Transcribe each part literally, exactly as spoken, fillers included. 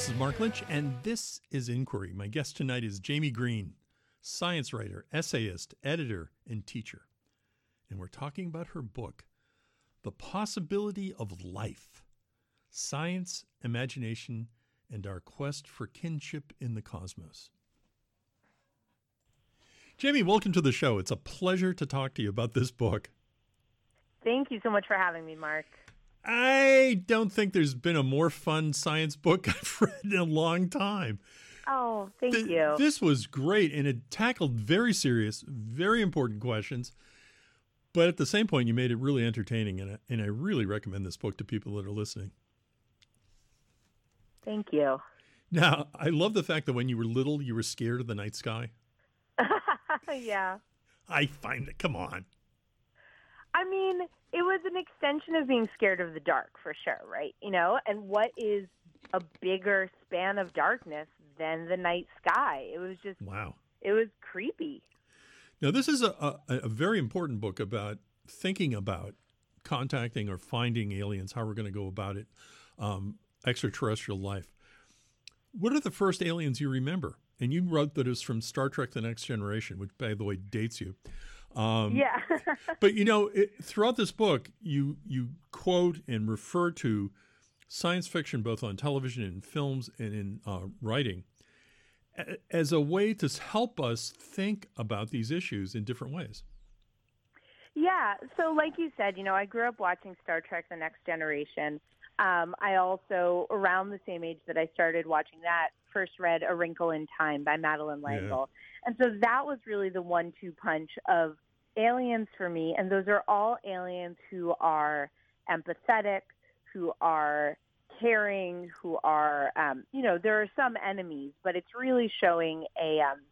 This is Mark Lynch, and this is Inquiry. My guest tonight is Jamie Green, science writer, essayist, editor, and teacher. And we're talking about her book, The Possibility of Life, Science, Imagination, and Our Quest for Kinship in the Cosmos. Jamie, welcome to the show. It's a pleasure to talk to you about this book. Thank you so much for having me, Mark. I don't think there's been a more fun science book I've read in a long time. Oh, thank Th- you. This was great, and it tackled very serious, very important questions. But at the same point, you made it really entertaining, and I, and I really recommend this book to people that are listening. Thank you. Now, I love the fact that when you were little, you were scared of the night sky. Yeah. I find it, come on. I mean, it was an extension of being scared of the dark, for sure, right? You know, and what is a bigger span of darkness than the night sky? It was just, wow. It was creepy. Now, this is a, a, a very important book about thinking about contacting or finding aliens, how we're going to go about it, um, extraterrestrial life. What are the first aliens you remember? And you wrote that it was from Star Trek The Next Generation, which, by the way, dates you. Um, yeah. But, you know, it, throughout this book, you you quote and refer to science fiction, both on television and films and in uh, writing, a, as a way to help us think about these issues in different ways. Yeah. So like you said, you know, I grew up watching Star Trek The Next Generation. Um, I also, around the same age that I started watching that, first read A Wrinkle in Time by Madeleine L'Engle. Yeah. And so that was really the one two punch of aliens for me. And those are all aliens who are empathetic, who are caring, who are, um, you know, there are some enemies, but it's really showing a, um,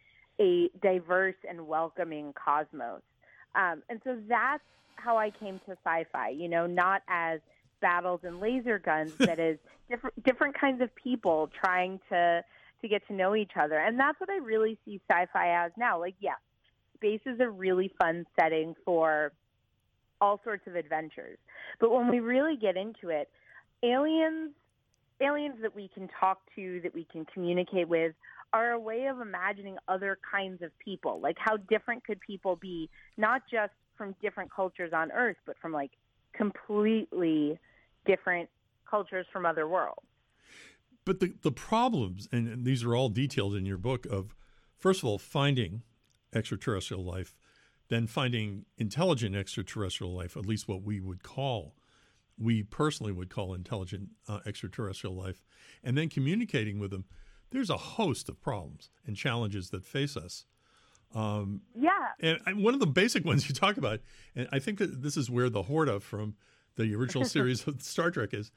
a diverse and welcoming cosmos. Um, and so that's how I came to sci-fi, you know, not as battles and laser guns, that is different different kinds of people trying to to get to know each other. And that's what I really see sci-fi as now. Like, yeah, space is a really fun setting for all sorts of adventures. But when we really get into it, aliens, aliens that we can talk to, that we can communicate with, are a way of imagining other kinds of people. Like, how different could people be, not just from different cultures on Earth, but from, like, completely different cultures from other worlds. But the, the problems, and, and these are all detailed in your book, of, first of all, finding extraterrestrial life, then finding intelligent extraterrestrial life, at least what we would call, we personally would call intelligent uh, extraterrestrial life, and then communicating with them. There's a host of problems and challenges that face us. Um, yeah. And, and one of the basic ones you talk about, and I think that this is where the Horta from the original series of Star Trek is,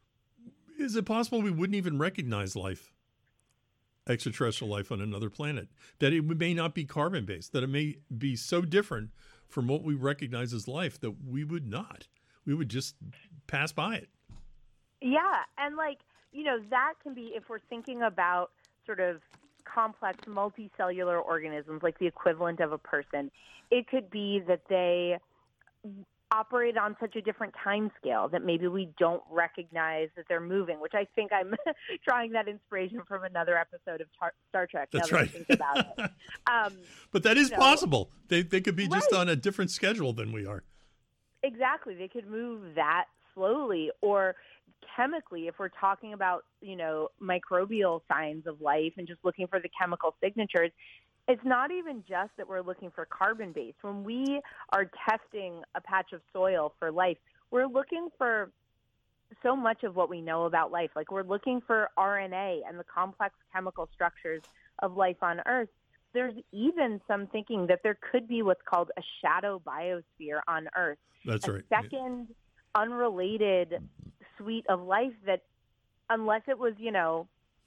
is it possible we wouldn't even recognize life, extraterrestrial life on another planet, that it may not be carbon-based, that it may be so different from what we recognize as life that we would not. We would just pass by it. Yeah, and like, you know, that can be, if we're thinking about sort of complex multicellular organisms, like the equivalent of a person, it could be that they operate on such a different time scale that maybe we don't recognize that they're moving, which I think I'm drawing that inspiration from another episode of Tar- Star Trek. That's now that right. I think about it. Um, but that is you know, possible. They they could be just right. on a different schedule than we are. Exactly. They could move that slowly, or chemically, if we're talking about, you know, microbial signs of life and just looking for the chemical signatures, it's not even just that we're looking for carbon-based. When we are testing a patch of soil for life, we're looking for so much of what we know about life. Like, we're looking for R N A and the complex chemical structures of life on Earth. There's even some thinking that there could be what's called a shadow biosphere on Earth. That's a right. second unrelated suite of life that, unless it was, you know,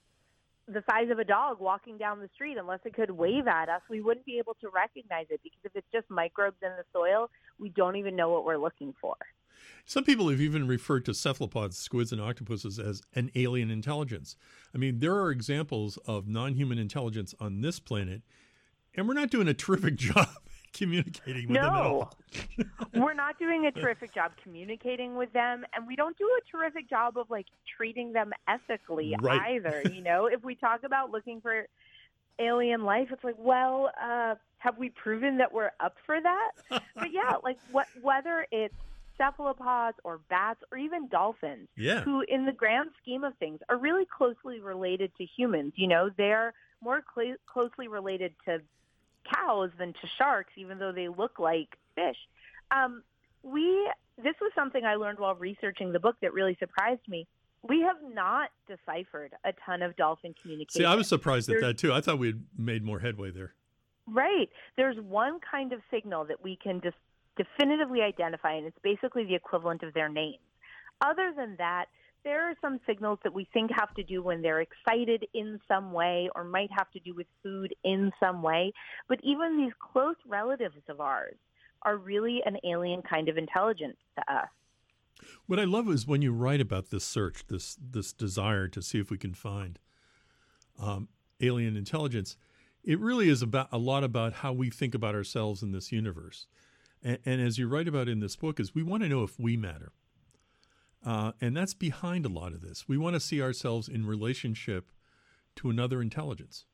the size of a dog walking down the street, unless it could wave at us, we wouldn't be able to recognize it, because if it's just microbes in the soil, we don't even know what we're looking for. Some people have even referred to cephalopods, squids, and octopuses as an alien intelligence. I mean, there are examples of non-human intelligence on this planet, and we're not doing a terrific job communicating with them at all. We're not doing a terrific job communicating with them, and we don't do a terrific job of like treating them ethically right. either. You know, if we talk about looking for alien life, it's like, well, uh, have we proven that we're up for that? But yeah, like what, whether it's cephalopods or bats or even dolphins, yeah. who in the grand scheme of things are really closely related to humans. You know, they're more cl- closely related to cows than to sharks, even though they look like fish. Um, we this was something I learned while researching the book that really surprised me. We have not deciphered a ton of dolphin communication. See, I was surprised at There's, that too. I thought we'd made more headway there. Right. There's one kind of signal that we can just definitively identify, and it's basically the equivalent of their names. Other than that, there are some signals that we think have to do when they're excited in some way or might have to do with food in some way. But even these close relatives of ours are really an alien kind of intelligence to us. What I love is when you write about this search, this this desire to see if we can find um, alien intelligence, it really is about a lot about how we think about ourselves in this universe. And, and as you write about in this book, is we want to know if we matter. Uh, and that's behind a lot of this. We want to see ourselves in relationship to another intelligence.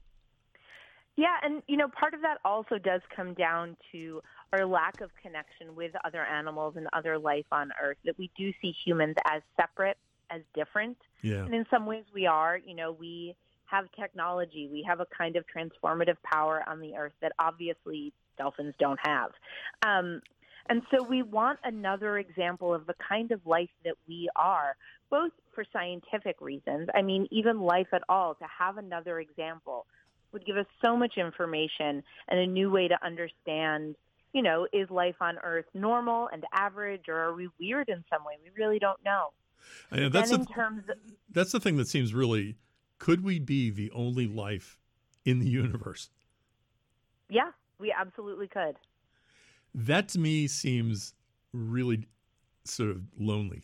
Yeah, and, you know, part of that also does come down to our lack of connection with other animals and other life on Earth, that we do see humans as separate, as different. Yeah. And in some ways we are. You know, we have technology. We have a kind of transformative power on the Earth that obviously dolphins don't have. Um, and so we want another example of the kind of life that we are, both for scientific reasons. I mean, even life at all, to have another example would give us so much information and a new way to understand, you know, is life on Earth normal and average, or are we weird in some way? We really don't know. I know that's, then the, in terms of, that's the thing that seems really, could we be the only life in the universe? Yeah, we absolutely could. That to me seems really sort of lonely.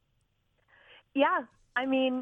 Yeah, I mean,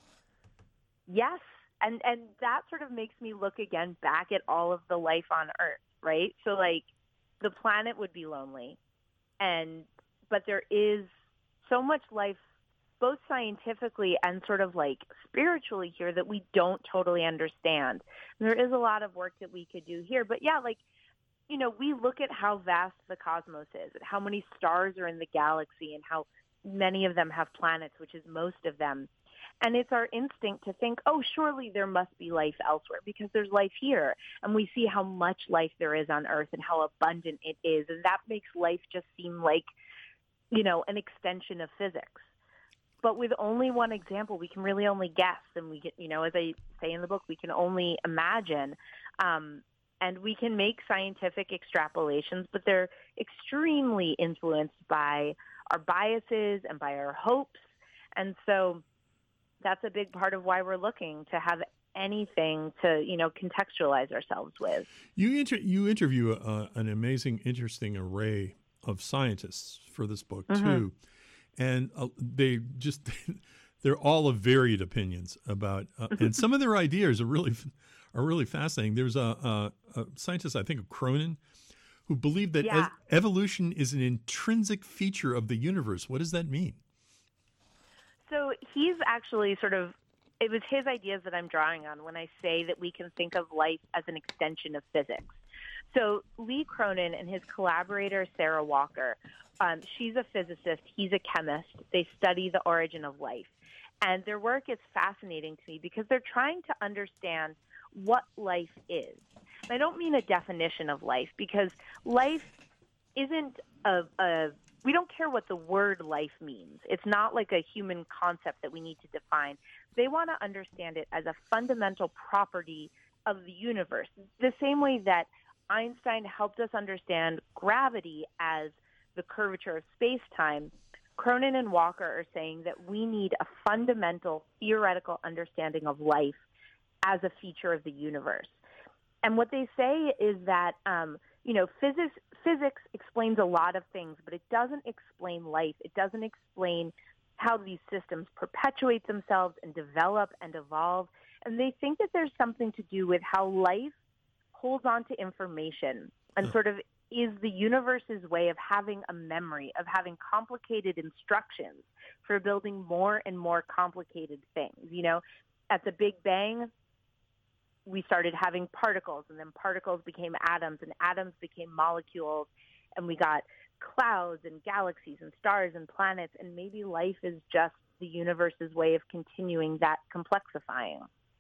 yes. And and that sort of makes me look again back at all of the life on Earth, right? So like the planet would be lonely, and but there is so much life, both scientifically and sort of like spiritually here, that we don't totally understand. And there is a lot of work that we could do here. But yeah, like, you know, we look at how vast the cosmos is, and how many stars are in the galaxy, and how many of them have planets, which is most of them. And it's our instinct to think, oh, surely there must be life elsewhere because there's life here. And we see how much life there is on Earth and how abundant it is. And that makes life just seem like, you know, an extension of physics. But with only one example, we can really only guess. And we get, you know, as I say in the book, we can only imagine. Um, and we can make scientific extrapolations, but they're extremely influenced by our biases and by our hopes. And so that's a big part of why we're looking to have anything to, you know, contextualize ourselves with. You inter- you interview uh, an amazing, interesting array of scientists for this book mm-hmm. too, and uh, they just they're all of varied opinions about, uh, and some of their ideas are really are really fascinating. There's a, a, a scientist, I think, of Cronin, who believed that yeah. as evolution is an intrinsic feature of the universe. What does that mean? So he's actually sort of, it was his ideas that I'm drawing on when I say that we can think of life as an extension of physics. So Lee Cronin and his collaborator, Sarah Walker, um, she's a physicist, he's a chemist. They study the origin of life. And their work is fascinating to me because they're trying to understand what life is. And I don't mean a definition of life, because life isn't a, a we don't care what the word life means. It's not like a human concept that we need to define. They want to understand it as a fundamental property of the universe, the same way that Einstein helped us understand gravity as the curvature of space-time. Cronin and Walker are saying that we need a fundamental theoretical understanding of life as a feature of the universe. And what they say is that, um, you know, physics physics explains a lot of things, but it doesn't explain life. It doesn't explain how these systems perpetuate themselves and develop and evolve. And they think that there's something to do with how life holds on to information and sort of is the universe's way of having a memory, of having complicated instructions for building more and more complicated things. You know, at the Big Bang, we started having particles, and then particles became atoms, and atoms became molecules, and we got clouds and galaxies and stars and planets, and maybe life is just the universe's way of continuing that complexifying.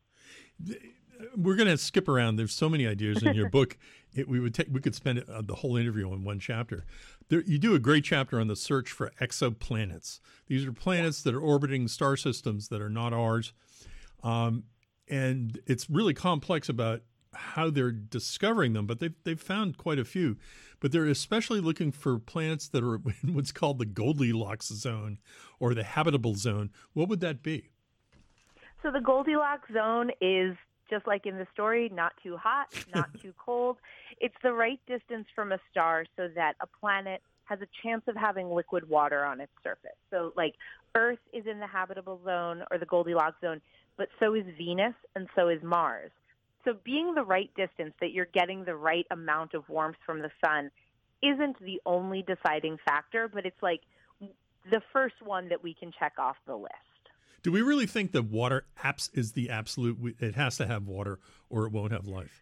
We're going to skip around. There's so many ideas in your book. It, we would take. We could spend uh, the whole interview on one chapter. There, you do a great chapter on the search for exoplanets. These are planets that are orbiting star systems that are not ours, um, and it's really complex about how they're discovering them. But they've they've found quite a few. But they're especially looking for planets that are in what's called the Goldilocks zone or the habitable zone. What would that be? So the Goldilocks zone is, just like in the story, not too hot, not too cold. It's the right distance from a star so that a planet has a chance of having liquid water on its surface. So like Earth is in the habitable zone or the Goldilocks zone, but so is Venus and so is Mars. So being the right distance, that you're getting the right amount of warmth from the sun, isn't the only deciding factor, but it's like the first one that we can check off the list. Do we really think that water abs- is the absolute, it has to have water or it won't have life?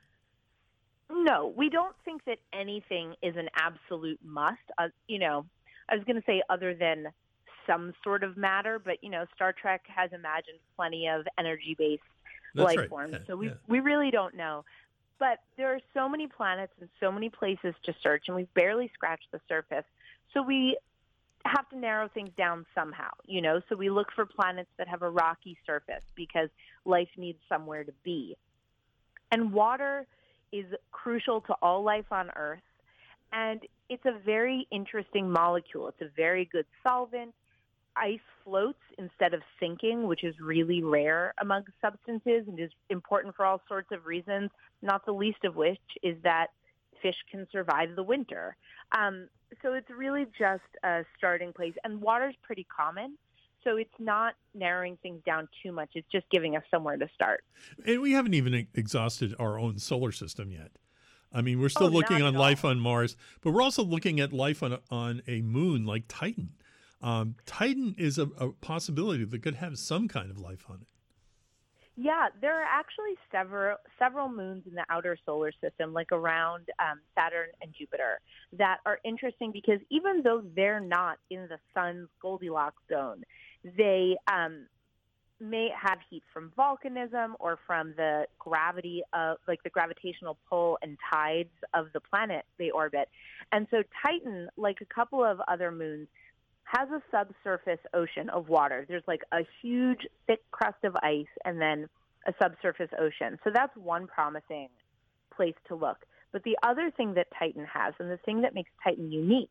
No, we don't think that anything is an absolute must. Uh, you know, I was going to say other than some sort of matter, but, you know, Star Trek has imagined plenty of energy-based That's life right. forms. Yeah, so we, yeah. we really don't know. But there are so many planets and so many places to search, and we've barely scratched the surface. So we have to narrow things down somehow, you know, so we look for planets that have a rocky surface because life needs somewhere to be. And water is crucial to all life on Earth, and it's a very interesting molecule. It's a very good solvent. Ice floats instead of sinking, which is really rare among substances and is important for all sorts of reasons, not the least of which is that fish can survive the winter. Um, so it's really just a starting place. And water's pretty common, so it's not narrowing things down too much. It's just giving us somewhere to start. And we haven't even exhausted our own solar system yet. I mean, we're still Oh, looking not on at life all. on Mars, but we're also looking at life on a, on a moon like Titan. Um, Titan is a, a possibility that could have some kind of life on it. Yeah, there are actually several several moons in the outer solar system, like around um, Saturn and Jupiter, that are interesting because even though they're not in the sun's Goldilocks zone, they um, may have heat from volcanism or from the gravity of, like the gravitational pull and tides of the planet they orbit. And so Titan, like a couple of other moons, has a subsurface ocean of water. There's like a huge thick crust of ice and then a subsurface ocean. So that's one promising place to look. But the other thing that Titan has, and the thing that makes Titan unique,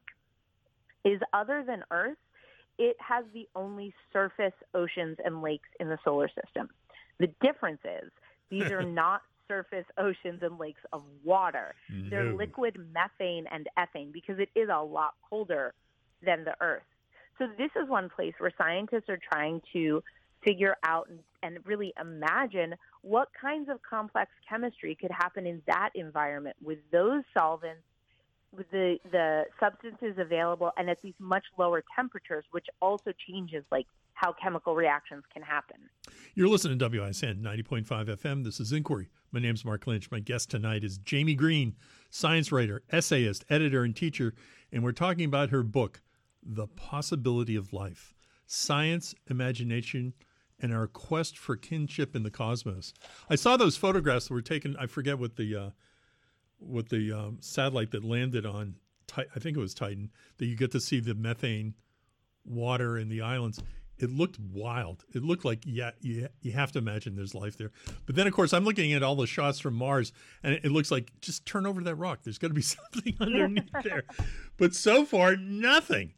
is other than Earth, it has the only surface oceans and lakes in the solar system. The difference is these are not surface oceans and lakes of water. No. They're liquid methane and ethane because it is a lot colder than the Earth. So this is one place where scientists are trying to figure out and, and really imagine what kinds of complex chemistry could happen in that environment with those solvents, with the, the substances available, and at these much lower temperatures, which also changes like how chemical reactions can happen. You're listening to W I S N ninety point five F M. This is Inquiry. My name's Mark Lynch. My guest tonight is Jamie Green, science writer, essayist, editor, and teacher, and we're talking about her book, The Possibility of Life, Science, Imagination, and Our Quest for Kinship in the Cosmos. I saw those photographs that were taken, I forget what the uh, what the um, satellite that landed on, I think it was Titan, that you get to see the methane water in the islands. It looked wild. It looked like, yeah, you, you have to imagine there's life there. But then, of course, I'm looking at all the shots from Mars, and it, it looks like, just turn over that rock. There's got to be something underneath there. But so far, nothing.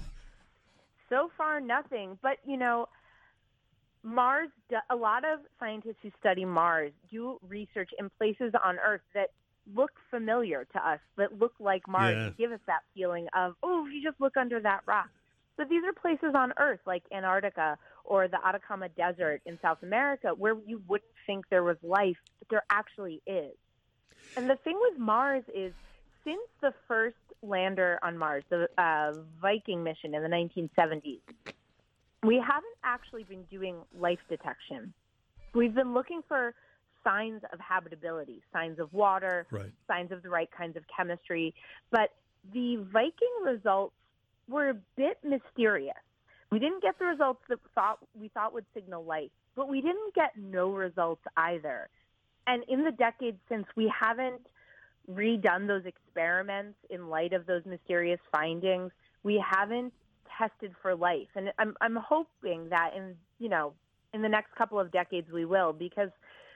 So far, nothing. But, you know, Mars, a lot of scientists who study Mars do research in places on Earth that look familiar to us, that look like Mars, Yeah. and give us that feeling of, oh, if you just look under that rock. But these are places on Earth like Antarctica or the Atacama Desert in South America where you wouldn't think there was life, but there actually is. And the thing with Mars is, since the first lander on Mars, the uh, Viking mission in the nineteen seventies, we haven't actually been doing life detection. We've been looking for signs of habitability, signs of water, right. signs of the right kinds of chemistry. But the Viking results were a bit mysterious. We didn't get the results that thought we thought would signal life, but we didn't get no results either. And in the decades since, we haven't redone those experiments in light of those mysterious findings. We haven't tested for life. And I'm I'm hoping that in, you know, in the next couple of decades we will, because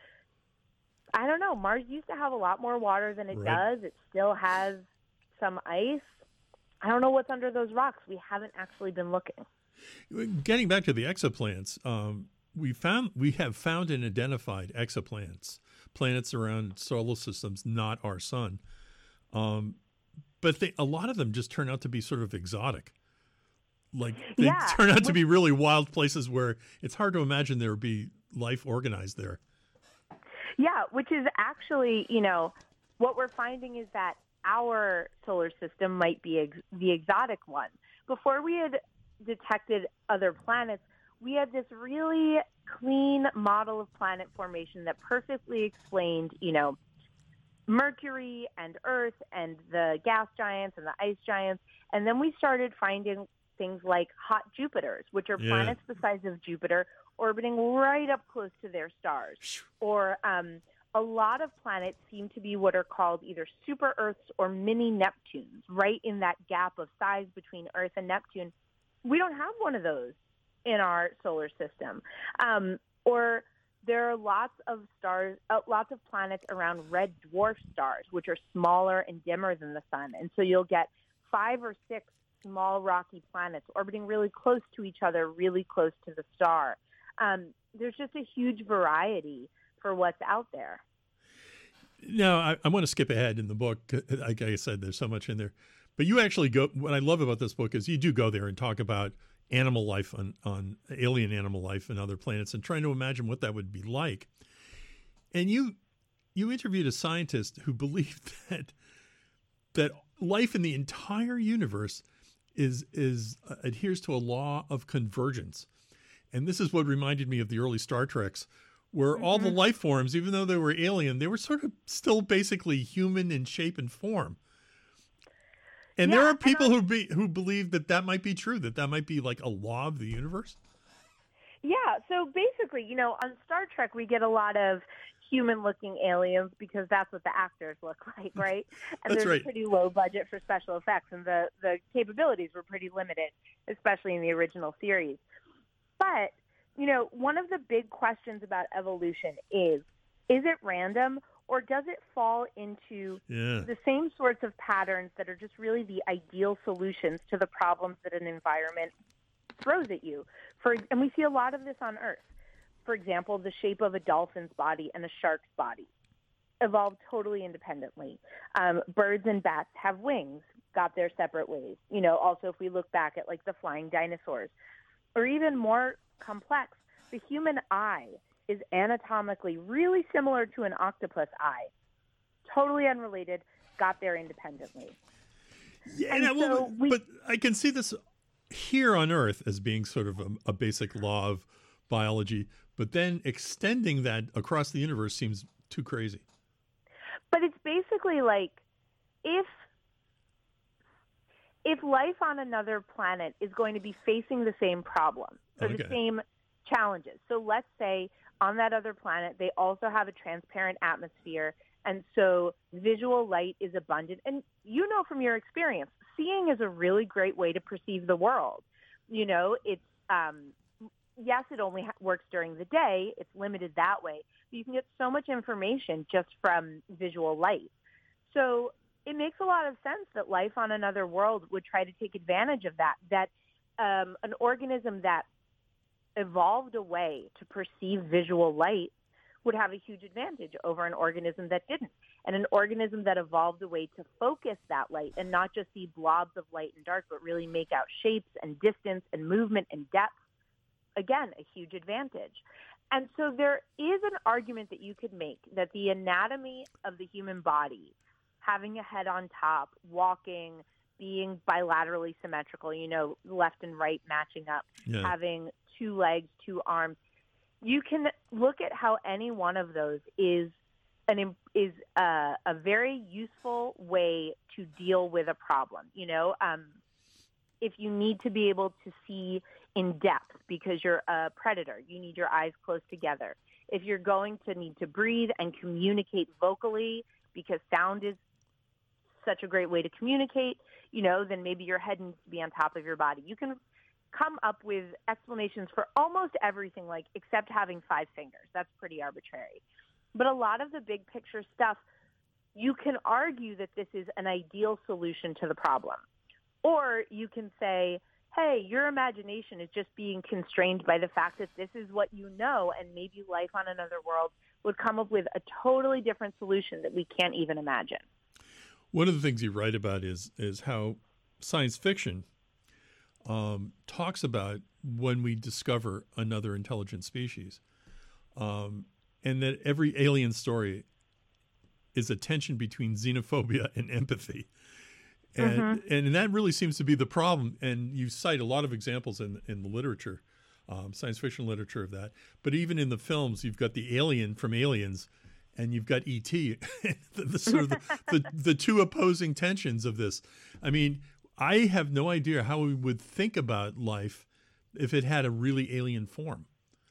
I don't know, Mars used to have a lot more water than it right. does. It still has some ice. I don't know what's under those rocks. We haven't actually been looking. Getting back to the exoplanets, um, we found we have found and identified exoplanets, planets around solar systems, not our sun. Um, but they, a lot of them just turn out to be sort of exotic. Like they yeah. turn out to be really wild places where it's hard to imagine there would be life organized there. Yeah, which is actually, you know, what we're finding is that our solar system might be ex- the exotic one. Before we had detected other planets, we had this really clean model of planet formation that perfectly explained, you know, Mercury and Earth and the gas giants and the ice giants. And then we started finding things like hot Jupiters, which are yeah. planets the size of Jupiter orbiting right up close to their stars. Or um, a lot of planets seem to be what are called either super Earths or mini Neptunes, right in that gap of size between Earth and Neptune. We don't have one of those in our solar system. Um, or there are lots of stars, uh, lots of planets around red dwarf stars, which are smaller and dimmer than the sun. And so you'll get five or six small rocky planets orbiting really close to each other, really close to the star. Um, there's just a huge variety for what's out there. Now, I, I want to skip ahead in the book. Like I said, there's so much in there. But you actually go, what I love about this book is you do go there and talk about animal life on, on alien animal life and other planets and trying to imagine what that would be like. And you you interviewed a scientist who believed that that life in the entire universe is is uh, adheres to a law of convergence. And this is what reminded me of the early Star Treks, where mm-hmm. all the life forms, even though they were alien, they were sort of still basically human in shape and form. And yeah, there are people who be who believe that that might be true, that that might be like a law of the universe. Yeah. So basically, you know, on Star Trek, we get a lot of human-looking aliens because that's what the actors look like, right? And that's there's right. a pretty low budget for special effects, and the, the capabilities were pretty limited, especially in the original series. But, you know, one of the big questions about evolution is, is it random? Or does it fall into yeah. the same sorts of patterns that are just really the ideal solutions to the problems that an environment throws at you? For, and we see a lot of this on Earth. For example, the shape of a dolphin's body and a shark's body evolved totally independently. Um, birds and bats have wings, got their separate ways. You know, also if we look back at like the flying dinosaurs, or even more complex, the human eye is anatomically really similar to an octopus eye. Totally unrelated, got there independently. Yeah, and and so well, we, but I can see this here on Earth as being sort of a, a basic law of biology, but then extending that across the universe seems too crazy. But it's basically like if if life on another planet is going to be facing the same problem or okay. the same challenges. So let's say on that other planet, they also have a transparent atmosphere, and so visual light is abundant. And you know from your experience, seeing is a really great way to perceive the world. You know, it's, um, yes, it only ha- works during the day. It's limited that way. But you can get so much information just from visual light. So it makes a lot of sense that life on another world would try to take advantage of that, that um, an organism that evolved a way to perceive visual light would have a huge advantage over an organism that didn't. And an organism that evolved a way to focus that light and not just see blobs of light and dark, but really make out shapes and distance and movement and depth, again, a huge advantage. And so there is an argument that you could make that the anatomy of the human body, having a head on top, walking, being bilaterally symmetrical, you know, left and right matching up, Yeah. having two legs, two arms, you can look at how any one of those is an is a, a very useful way to deal with a problem. You know, um, if you need to be able to see in depth because you're a predator, you need your eyes close together. If you're going to need to breathe and communicate vocally because sound is such a great way to communicate, you know, then maybe your head needs to be on top of your body. You can come up with explanations for almost everything, like except having five fingers. That's pretty arbitrary. But a lot of the big picture stuff, you can argue that this is an ideal solution to the problem. Or you can say, hey, your imagination is just being constrained by the fact that this is what you know, and maybe life on another world would come up with a totally different solution that we can't even imagine. One of the things you write about is is how science fiction um, talks about when we discover another intelligent species, um, and that every alien story is a tension between xenophobia and empathy. And mm-hmm. and that really seems to be the problem. And you cite a lot of examples in in the literature, um, science fiction literature of that. But even in the films, you've got the alien from Aliens, and you've got E T the, the sort of the, the, the two opposing tensions of this. I mean, I have no idea how we would think about life if it had a really alien form.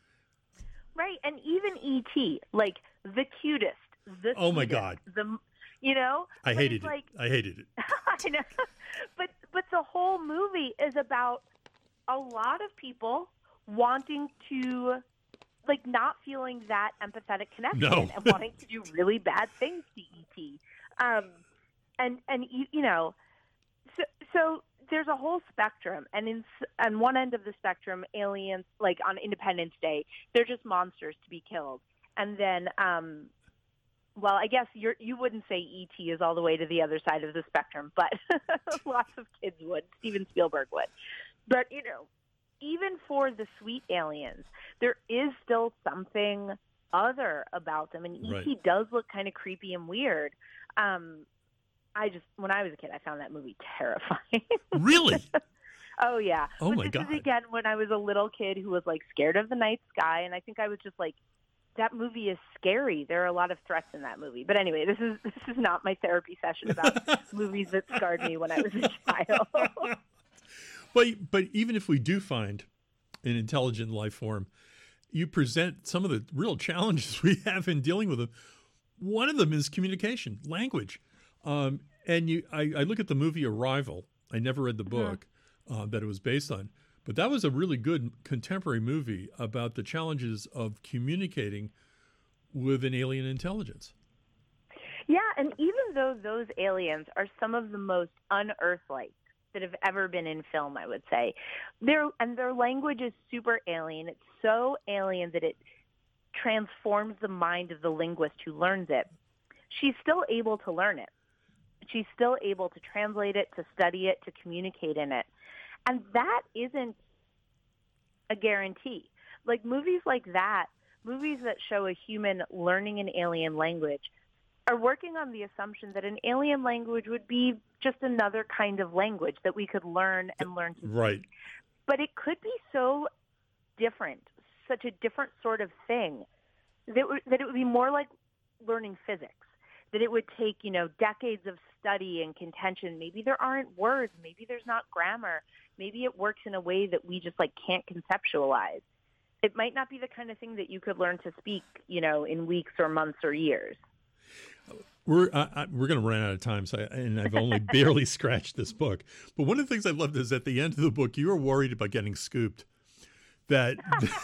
Right, and even E T, like the cutest, the oh my cutest, God, the you know, I hated it. Like, I hated it. I know, but but the whole movie is about a lot of people wanting to. Like not feeling that empathetic connection no. and wanting to do really bad things to E T. Um, and, and you, you know, so, so there's a whole spectrum. And in, on one end of the spectrum, aliens, like on Independence Day, they're just monsters to be killed. And then, um, well, I guess you're, you wouldn't say E T is all the way to the other side of the spectrum, but lots of kids would. Steven Spielberg would. But, you know, even for the sweet aliens, there is still something other about them. And right. E T does look kind of creepy and weird. Um, I just, when I was a kid, I found that movie terrifying. Really? Oh, yeah. Oh, but my this God. Is, again, when I was a little kid who was, like, scared of the night sky. And I think I was just like, that movie is scary. There are a lot of threats in that movie. But anyway, this is this is not my therapy session about movies that scarred me when I was a child. But, but even if we do find an intelligent life form, you present some of the real challenges we have in dealing with them. One of them is communication, language. Um, and you, I, I look at the movie Arrival. I never read the book uh, that it was based on, but that was a really good contemporary movie about the challenges of communicating with an alien intelligence. Yeah, and even though those aliens are some of the most unearth-like that have ever been in film, I would say. Their and their language is super alien. It's so alien that it transforms the mind of the linguist who learns it. She's still able to learn it. She's still able to translate it, to study it, to communicate in it. And that isn't a guarantee. Like movies like that, movies that show a human learning an alien language, are working on the assumption that an alien language would be just another kind of language that we could learn and learn to speak. Right. But it could be so different, such a different sort of thing, that, w- that it would be more like learning physics, that it would take, you know, decades of study and contention. Maybe there aren't words. Maybe there's not grammar. Maybe it works in a way that we just, like, can't conceptualize. It might not be the kind of thing that you could learn to speak, you know, in weeks or months or years. We're uh, we're going to run out of time, so I, and I've only barely scratched this book. But one of the things I loved is at the end of the book, you were worried about getting scooped. That,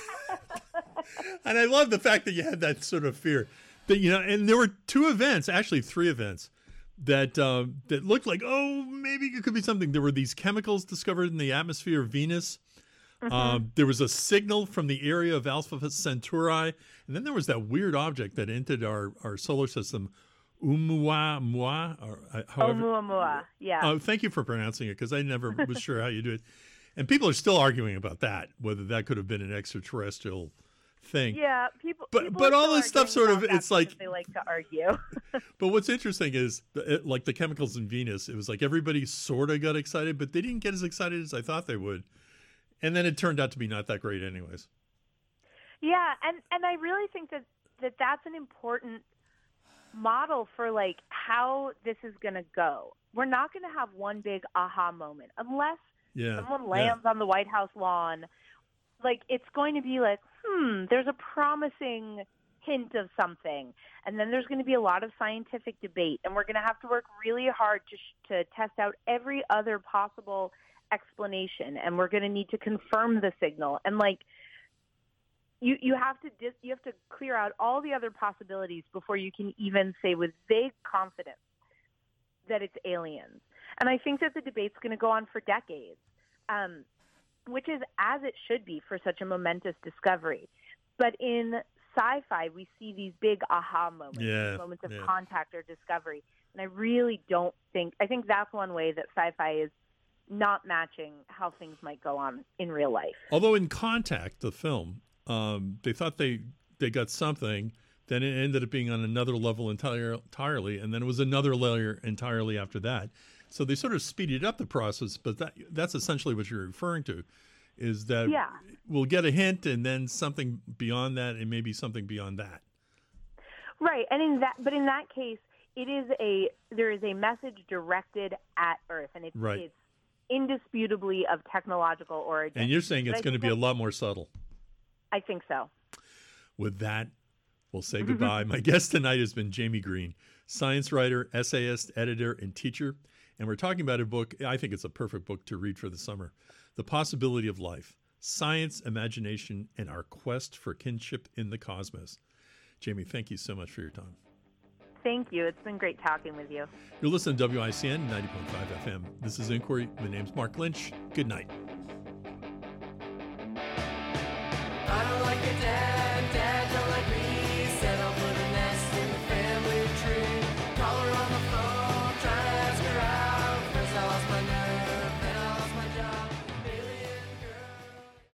and I love the fact that you had that sort of fear. That you know, and there were two events, actually three events, that uh, that looked like oh maybe it could be something. There were these chemicals discovered in the atmosphere of Venus. Mm-hmm. Um, there was a signal from the area of Alpha Centauri, and then there was that weird object that entered our, our solar system, Oumuamua, or uh, however. Oumuamua, yeah. Oh, thank you for pronouncing it, because I never was sure how you do it. And people are still arguing about that, whether that could have been an extraterrestrial thing. Yeah, people. But people but are all still this stuff arguing sort of about that it's like because they like to argue. But what's interesting is it, like the chemicals in Venus. It was like everybody sort of got excited, but they didn't get as excited as I thought they would. And then it turned out to be not that great, anyways. Yeah, and and I really think that, that that's an important model for like how this is going to go. We're not going to have one big aha moment unless yeah, someone lands yeah. on the White House lawn. Like it's going to be like, hmm, there's a promising hint of something, and then there's going to be a lot of scientific debate, and we're going to have to work really hard to sh- to test out every other possible explanation, and we're going to need to confirm the signal, and like. You you have to dis, you have to clear out all the other possibilities before you can even say with vague confidence that it's aliens. And I think that the debate's going to go on for decades, um, which is as it should be for such a momentous discovery. But in sci-fi, we see these big aha moments, yeah, these moments of yeah. contact or discovery. And I really don't think – I think that's one way that sci-fi is not matching how things might go on in real life. Although in Contact, the film – Um, they thought they, they got something, then it ended up being on another level entire, entirely, and then it was another layer entirely after that. So they sort of speeded up the process, but that that's essentially what you're referring to, is that yeah. we'll get a hint and then something beyond that and maybe something beyond that. Right, and in that, but in that case, it is a there is a message directed at Earth, and it's, right. it's indisputably of technological origin. And you're saying but it's I going to be that, a lot more subtle. I think so. With that, we'll say goodbye. My guest tonight has been Jamie Green, science writer, essayist, editor, and teacher. And we're talking about a book, I think it's a perfect book to read for the summer, The Possibility of Life, Science, Imagination, and Our Quest for Kinship in the Cosmos. Jamie, thank you so much for your time. Thank you. It's been great talking with you. You're listening to W I C N ninety point five F M. This is Inquiry. My name's Mark Lynch. Good night.